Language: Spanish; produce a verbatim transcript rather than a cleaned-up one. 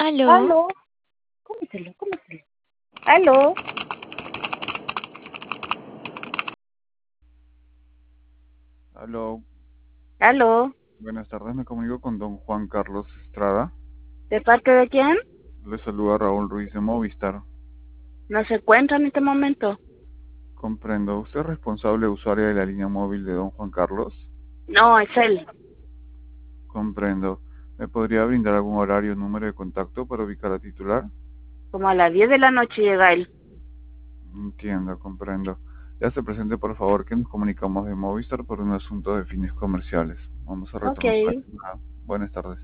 ¿Aló? ¿Aló? Cómetelo, cómetelo. ¿Aló? Aló, ¿Aló? buenas tardes, me comunico con don Juan Carlos Estrada. ¿De parte de quién? Le saluda Raúl Ruiz de Movistar. No se encuentra en este momento. Comprendo, ¿usted es responsable usuaria de la línea móvil de don Juan Carlos? No, es él. Comprendo. ¿Me podría brindar algún horario o número de contacto para ubicar a titular? Como a las diez de la noche llega él. Entiendo, comprendo. Ya se presente, por favor, que nos comunicamos de Movistar por un asunto de fines comerciales. Vamos a retornar la Ok. llamada. Buenas tardes.